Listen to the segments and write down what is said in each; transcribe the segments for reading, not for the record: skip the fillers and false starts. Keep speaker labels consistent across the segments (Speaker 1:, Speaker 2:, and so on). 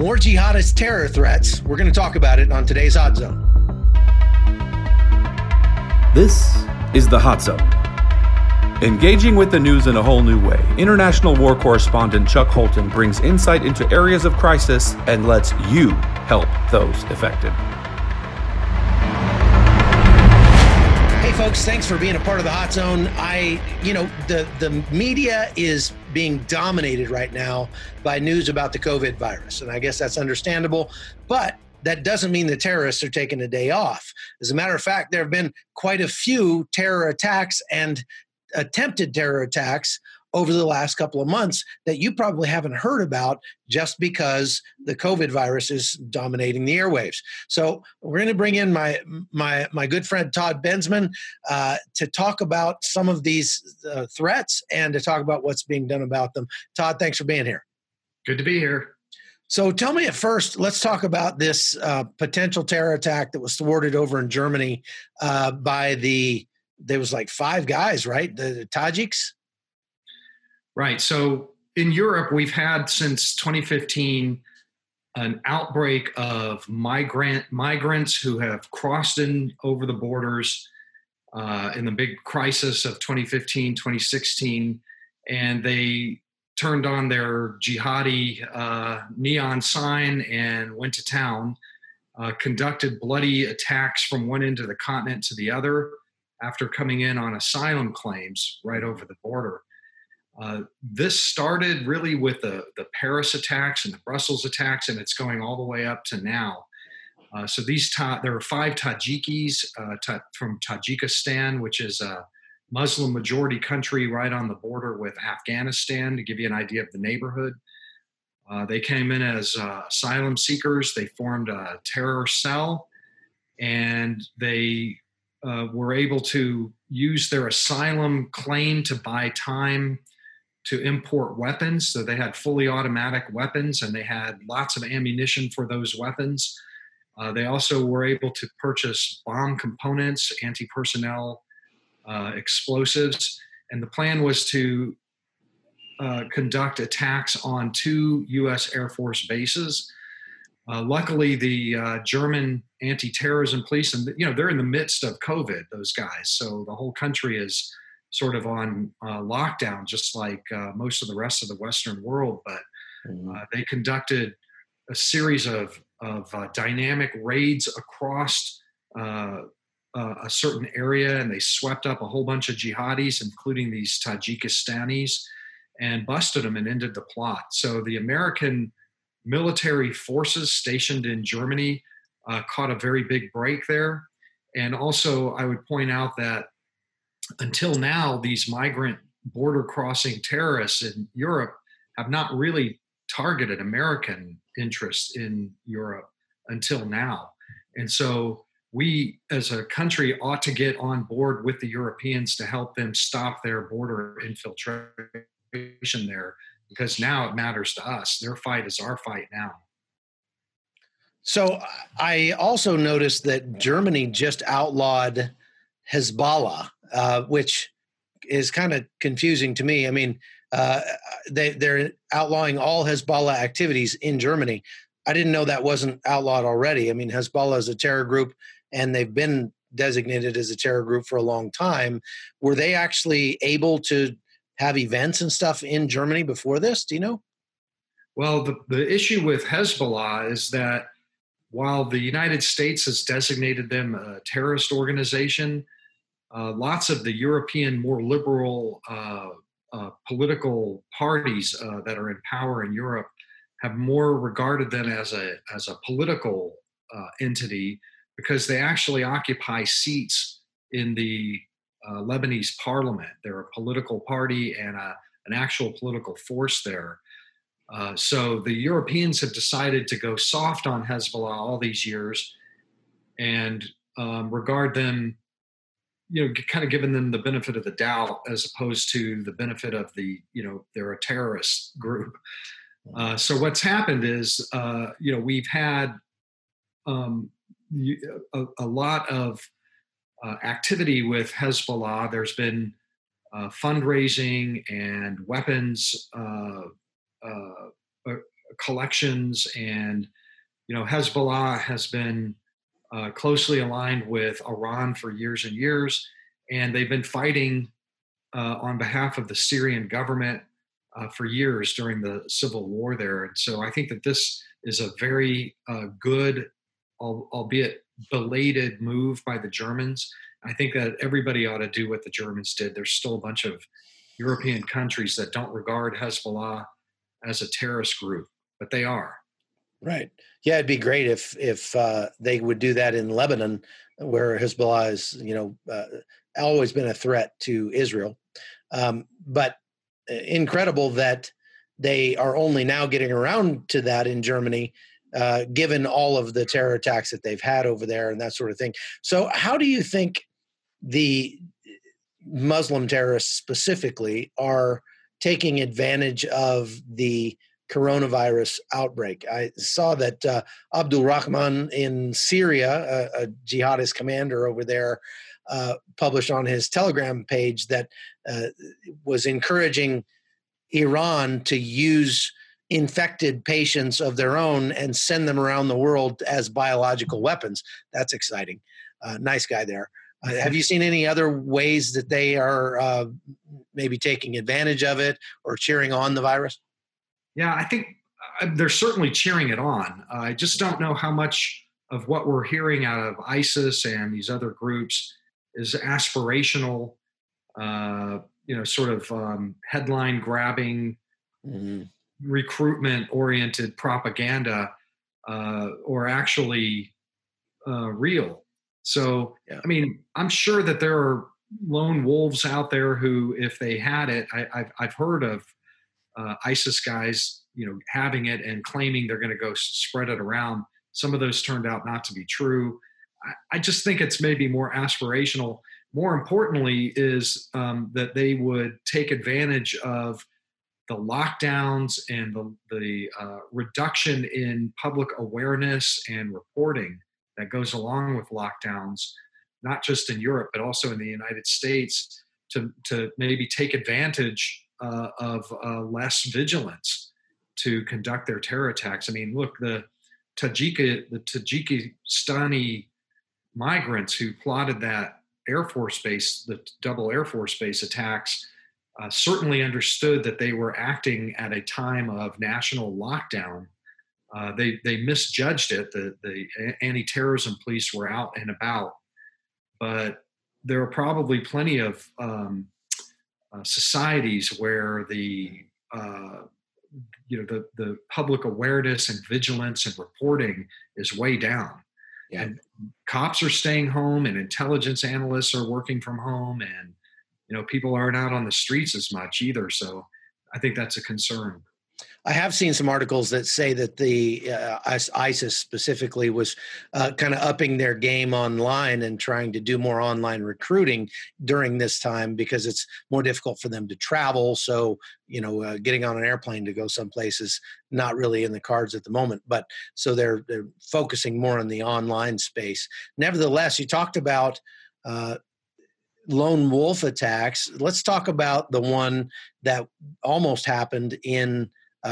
Speaker 1: More jihadist terror threats. We're going to talk about it on today's Hot Zone.
Speaker 2: This is the Hot Zone. Engaging with the news in a whole new way, international war correspondent Chuck Holton brings insight into areas of crisis and lets you help those affected.
Speaker 1: Hey folks, thanks for being a part of the Hot Zone. The media is being dominated right now by news about the COVID virus, and I guess that's understandable, but that doesn't mean the terrorists are taking a day off. As a matter of fact, there have been quite a few terror attacks and attempted terror attacks over the last couple of months that you probably haven't heard about just because the COVID virus is dominating the airwaves. So we're going to bring in my good friend Todd Bensman to talk about some of these threats and to talk about what's being done about them. Todd, thanks for being here.
Speaker 3: Good to be here.
Speaker 1: So tell me at first, let's talk about this potential terror attack that was thwarted over in Germany by there was like 5 guys, right? The Tajiks?
Speaker 3: Right. So in Europe, we've had since 2015 an outbreak of migrants who have crossed in over the borders in the big crisis of 2015, 2016, and they turned on their jihadi neon sign and went to town, conducted bloody attacks from one end of the continent to the other after coming in on asylum claims right over the border. This started really with the Paris attacks and the Brussels attacks, and it's going all the way up to now. So there are 5 Tajikis from Tajikistan, which is a Muslim majority country right on the border with Afghanistan, to give you an idea of the neighborhood. They came in as asylum seekers. They formed a terror cell, and they were able to use their asylum claim to buy time to import weapons. So they had fully automatic weapons, and they had lots of ammunition for those weapons. They also were able to purchase bomb components, anti-personnel explosives. And the plan was to conduct attacks on 2 U.S. Air Force bases. Luckily, the German anti-terrorism police, and they're in the midst of COVID, those guys. So the whole country is sort of on lockdown, just like most of the rest of the Western world. But they conducted a series of dynamic raids across a certain area, and they swept up a whole bunch of jihadis, including these Tajikistanis, and busted them and ended the plot. So the American military forces stationed in Germany caught a very big break there. And also, I would point out that until now, these migrant border crossing terrorists in Europe have not really targeted American interests in Europe until now. And so we as a country ought to get on board with the Europeans to help them stop their border infiltration there, because now it matters to us. Their fight is our fight now.
Speaker 1: So I also noticed that Germany just outlawed Hezbollah, which is kind of confusing to me. I mean, they're outlawing all Hezbollah activities in Germany. I didn't know that wasn't outlawed already. I mean, Hezbollah is a terror group, and they've been designated as a terror group for a long time. Were they actually able to have events and stuff in Germany before this? Do you know?
Speaker 3: Well, the issue with Hezbollah is that while the United States has designated them a terrorist organization, lots of the European, more liberal political parties that are in power in Europe have more regarded them as a political entity, because they actually occupy seats in the Lebanese parliament. They're a political party and an actual political force there. So the Europeans have decided to go soft on Hezbollah all these years and regard them, kind of giving them the benefit of the doubt as opposed to the benefit of they're a terrorist group. So what's happened is, we've had a lot of activity with Hezbollah. There's been fundraising and weapons collections. And, Hezbollah has been closely aligned with Iran for years and years, and they've been fighting on behalf of the Syrian government for years during the civil war there. And so I think that this is a very good, albeit belated, move by the Germans. I think that everybody ought to do what the Germans did. There's still a bunch of European countries that don't regard Hezbollah as a terrorist group, but they are.
Speaker 1: Right. Yeah, it'd be great if they would do that in Lebanon, where Hezbollah has, always been a threat to Israel. But incredible that they are only now getting around to that in Germany, given all of the terror attacks that they've had over there and that sort of thing. So how do you think the Muslim terrorists specifically are taking advantage of the coronavirus outbreak? I saw that Abdul Rahman in Syria, a jihadist commander over there, published on his Telegram page that was encouraging Iran to use infected patients of their own and send them around the world as biological weapons. That's exciting. Nice guy there. Have you seen any other ways that they are maybe taking advantage of it or cheering on the virus?
Speaker 3: Yeah, I think they're certainly cheering it on. I just don't know how much of what we're hearing out of ISIS and these other groups is aspirational, sort of headline grabbing, recruitment-oriented propaganda, or actually real. So, yeah. I mean, I'm sure that there are lone wolves out there who, if they had it, I've heard of ISIS guys, having it and claiming they're going to go spread it around. Some of those turned out not to be true. I just think it's maybe more aspirational. More importantly is that they would take advantage of the lockdowns and the reduction in public awareness and reporting that goes along with lockdowns, not just in Europe, but also in the United States, to maybe take advantage of less vigilance to conduct their terror attacks. I mean, look, the Tajikistani migrants who plotted that Air Force base, the double Air Force base attacks, certainly understood that they were acting at a time of national lockdown. They misjudged it. The anti-terrorism police were out and about, but there are probably plenty of societies where the public awareness and vigilance and reporting is way down. Yeah. And cops are staying home, and intelligence analysts are working from home, and people aren't out on the streets as much either. So I think that's a concern.
Speaker 1: I have seen some articles that say that the ISIS specifically was kind of upping their game online and trying to do more online recruiting during this time because it's more difficult for them to travel. So, getting on an airplane to go someplace is not really in the cards at the moment. But so they're focusing more on the online space. Nevertheless, you talked about lone wolf attacks. Let's talk about the one that almost happened in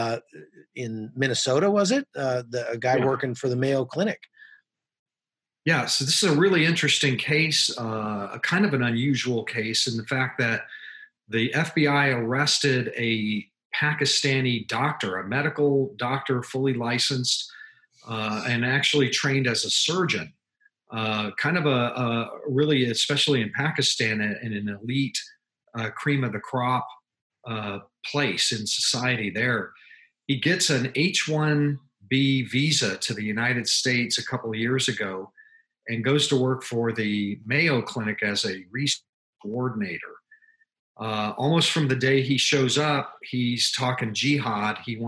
Speaker 1: Minnesota, was it? A guy working for the Mayo Clinic.
Speaker 3: Yeah, so this is a really interesting case, a kind of an unusual case in the fact that the FBI arrested a Pakistani doctor, a medical doctor, fully licensed, and actually trained as a surgeon. Kind of a really, especially in Pakistan, an elite cream of the crop place in society there. He gets an H-1B visa to the United States a couple of years ago and goes to work for the Mayo Clinic as a research coordinator. Almost from the day he shows up, he's talking jihad. He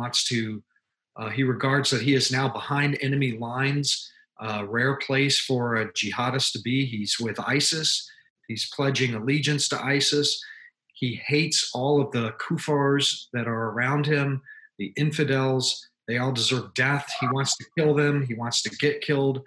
Speaker 3: regards that he is now behind enemy lines, a rare place for a jihadist to be. He's with ISIS. He's pledging allegiance to ISIS. He hates all of the kuffars that are around him, the infidels. They all deserve death. He wants to kill them. He wants to get killed.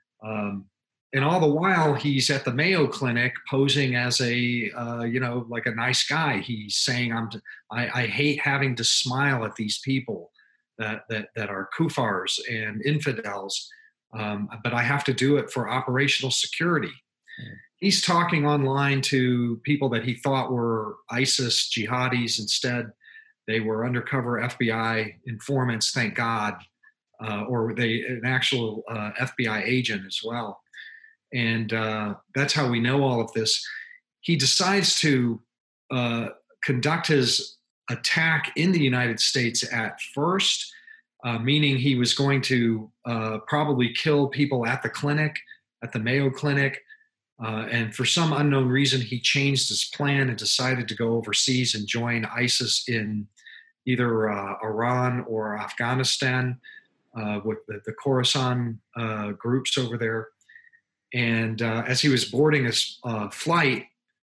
Speaker 3: And all the while, he's at the Mayo Clinic posing as like a nice guy. He's saying, I hate having to smile at these people that are kuffars and infidels, but I have to do it for operational security. He's talking online to people that he thought were ISIS jihadis. Instead, they were undercover FBI informants, thank God, or an actual FBI agent as well. And that's how we know all of this. He decides to conduct his attack in the United States at first, meaning he was going to probably kill people at the clinic, at the Mayo Clinic. And for some unknown reason, he changed his plan and decided to go overseas and join ISIS in either Iran or Afghanistan with the Khorasan groups over there. And as he was boarding his flight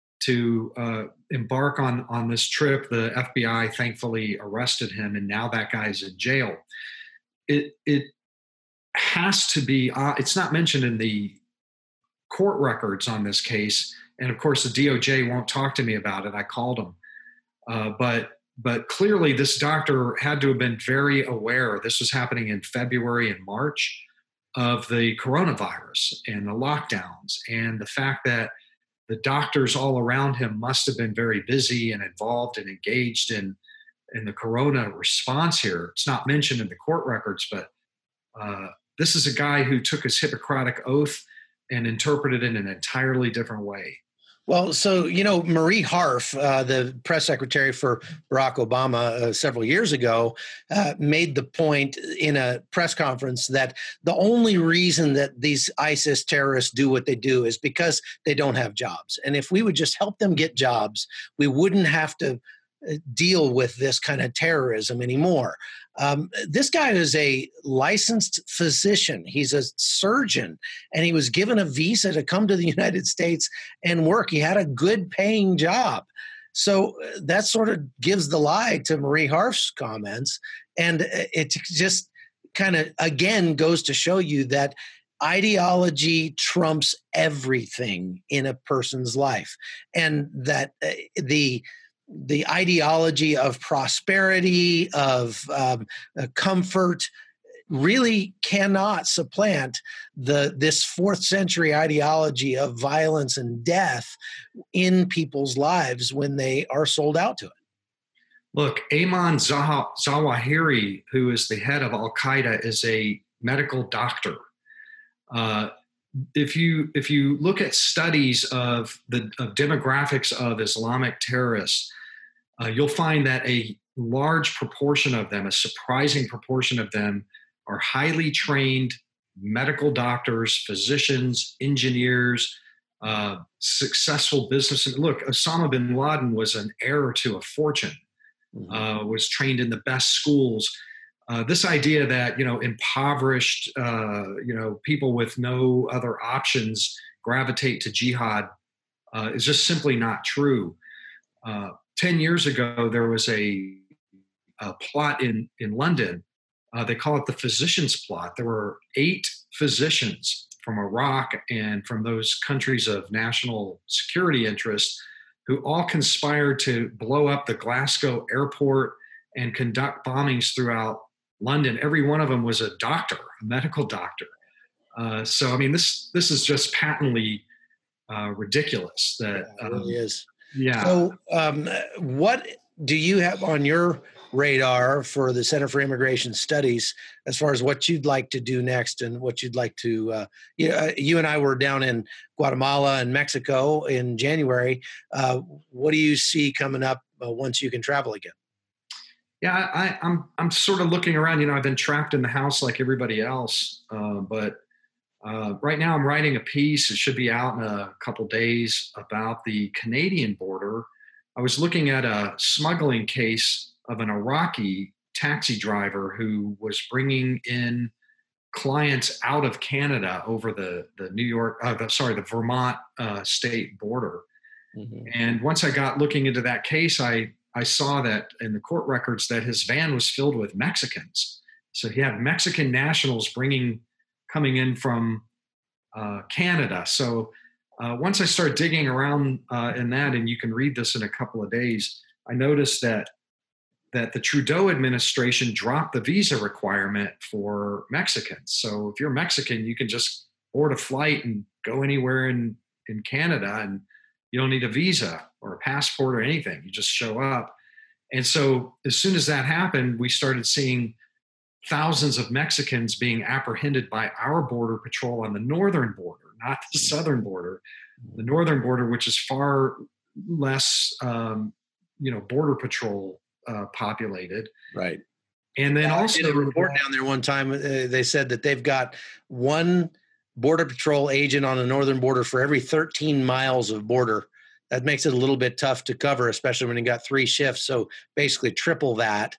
Speaker 3: to embark on this trip, the FBI thankfully arrested him, and now that guy's in jail. It has to be, it's not mentioned in the court records on this case, and of course the DOJ won't talk to me about it. I called him, but clearly this doctor had to have been very aware. This was happening in February and March of the coronavirus and the lockdowns, and the fact that the doctors all around him must have been very busy and involved and engaged in the corona response here. It's not mentioned in the court records, but this is a guy who took his Hippocratic oath and interpreted it in an entirely different way.
Speaker 1: Well, so, Marie Harf, the press secretary for Barack Obama several years ago, made the point in a press conference that the only reason that these ISIS terrorists do what they do is because they don't have jobs. And if we would just help them get jobs, we wouldn't have to deal with this kind of terrorism anymore. This guy is a licensed physician. He's a surgeon, and he was given a visa to come to the United States and work. He had a good paying job. So that sort of gives the lie to Marie Harf's comments. And it just kind of, again, goes to show you that ideology trumps everything in a person's life. And that the ideology of prosperity, of comfort, really cannot supplant this 4th century ideology of violence and death in people's lives when they are sold out to it.
Speaker 3: Look, Ayman Zawahiri, who is the head of Al-Qaeda, is a medical doctor. If you look at studies of demographics of Islamic terrorists, you'll find that a large proportion of them, a surprising proportion of them, are highly trained medical doctors, physicians, engineers, successful businessmen. Look, Osama bin Laden was an heir to a fortune, was trained in the best schools. This idea that, impoverished, people with no other options gravitate to jihad is just simply not true. 10 years ago, there was a plot in London. They call it the physicians plot. There were 8 physicians from Iraq and from those countries of national security interest who all conspired to blow up the Glasgow airport and conduct bombings throughout London. Every one of them was a doctor, a medical doctor. So, I mean, this is just patently ridiculous. That
Speaker 1: it really is.
Speaker 3: Yeah.
Speaker 1: So, what do you have on your radar for the Center for Immigration Studies as far as what you'd like to do next and what you'd like to, you and I were down in Guatemala and Mexico in January. What do you see coming up once you can travel again?
Speaker 3: Yeah, I'm sort of looking around. I've been trapped in the house like everybody else, but right now I'm writing a piece. It should be out in a couple days about the Canadian border. I was looking at a smuggling case of an Iraqi taxi driver who was bringing in clients out of Canada over the Vermont state border. Mm-hmm. And once I got looking into that case, I saw that in the court records that his van was filled with Mexicans. So he had Mexican nationals coming in from Canada. So once I started digging around in that, and you can read this in a couple of days, I noticed that that the Trudeau administration dropped the visa requirement for Mexicans. So if you're Mexican, you can just board a flight and go anywhere in Canada, and you don't need a visa or a passport or anything. You just show up. And so as soon as that happened, we started seeing thousands of Mexicans being apprehended by our border patrol on the northern border, not the southern border, the northern border, which is far less, border patrol populated.
Speaker 1: Right.
Speaker 3: And then also
Speaker 1: I did a report down there one time. They said that they've got one border patrol agent on the northern border for every 13 miles of border. That makes it a little bit tough to cover, especially when you got 3 shifts. So basically triple that,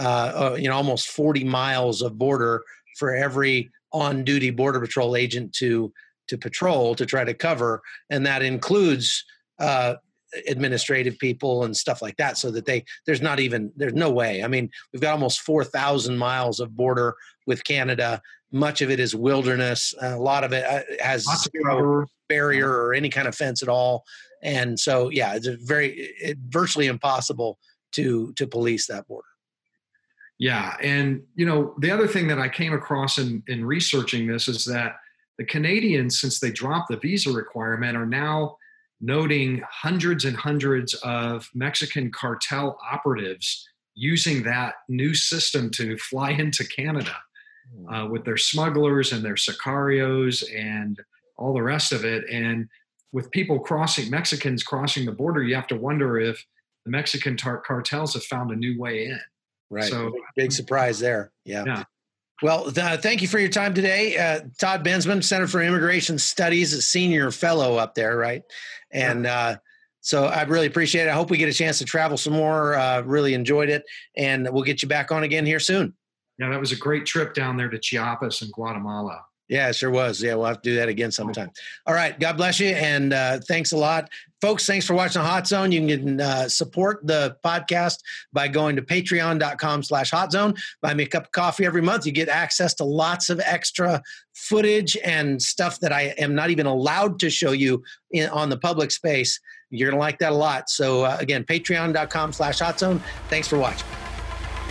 Speaker 1: almost 40 miles of border for every on-duty border patrol agent to patrol, to try to cover. And that includes administrative people and stuff like that, so that there's no way. I mean, we've got almost 4,000 miles of border with Canada. Much of it is wilderness. A lot of it has zero barrier or any kind of fence at all. And so, yeah, it's virtually impossible to police that border.
Speaker 3: Yeah. And, the other thing that I came across in researching this is that the Canadians, since they dropped the visa requirement, are now noting hundreds and hundreds of Mexican cartel operatives using that new system to fly into Canada with their smugglers and their sicarios and all the rest of it. And with Mexicans crossing the border, you have to wonder if the Mexican cartels have found a new way in.
Speaker 1: Right. So big surprise there. Yeah. Well, thank you for your time today. Todd Bensman, Center for Immigration Studies, a senior fellow up there, right? And so I really appreciate it. I hope we get a chance to travel some more. Really enjoyed it. And we'll get you back on again here soon. Yeah, that was a great trip down there to Chiapas and Guatemala. Yeah, it sure was. Yeah, we'll have to do that again sometime. All right. God bless you. And thanks a lot. Folks, thanks for watching The Hot Zone. You can support the podcast by going to patreon.com/hotzone. Buy me a cup of coffee every month. You get access to lots of extra footage and stuff that I am not even allowed to show you on the public space. You're going to like that a lot. So again, patreon.com/hotzone. Thanks for watching.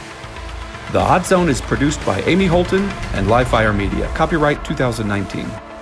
Speaker 2: The Hot Zone is produced by Amy Holton and Livefire Media. Copyright 2019.